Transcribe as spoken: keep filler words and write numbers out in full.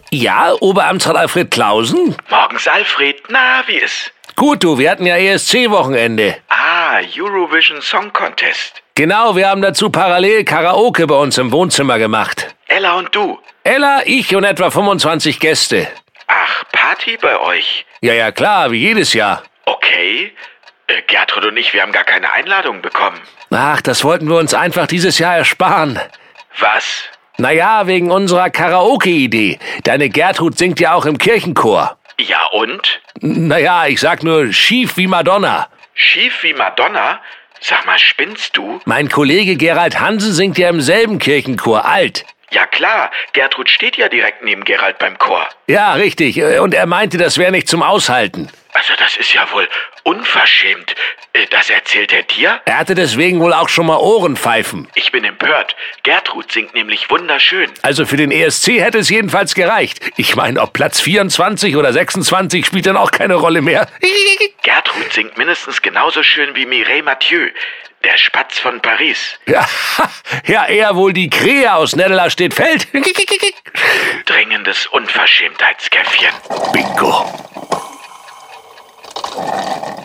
Ja, Oberamtsrat Alfred Clausen? Morgens, Alfred. Na, wie ist? Gut, du, wir hatten ja E S C-Wochenende. Ah, Eurovision Song Contest. Genau, wir haben dazu parallel Karaoke bei uns im Wohnzimmer gemacht. Ella und du? Ella, ich und etwa fünfundzwanzig Gäste. Ach, Party bei euch? Ja, ja, klar, wie jedes Jahr. Okay. Äh, Gertrud und ich, wir haben gar keine Einladung bekommen. Ach, das wollten wir uns einfach dieses Jahr ersparen. Was? Naja, wegen unserer Karaoke-Idee. Deine Gertrud singt ja auch im Kirchenchor. Ja und? Naja, ich sag nur schief wie Madonna. Schief wie Madonna? Sag mal, spinnst du? Mein Kollege Gerald Hansen singt ja im selben Kirchenchor, alt. Ja klar, Gertrud steht ja direkt neben Gerald beim Chor. Ja, richtig. Und er meinte, das wäre nicht zum Aushalten. Also das ist ja wohl unverschämt. Äh, Das erzählt er dir? Er hatte deswegen wohl auch schon mal Ohrenpfeifen. Ich bin empört. Gertrud singt nämlich wunderschön. Also für den E S C hätte es jedenfalls gereicht. Ich meine, ob Platz vierundzwanzig oder sechsundzwanzig spielt dann auch keine Rolle mehr. Gertrud singt mindestens genauso schön wie Mireille Mathieu, der Spatz von Paris. Ja, ja, eher wohl die Krähe aus Netteler-Stedt-Feld. Dringendes Unverschämtheitskäffchen. Bingo.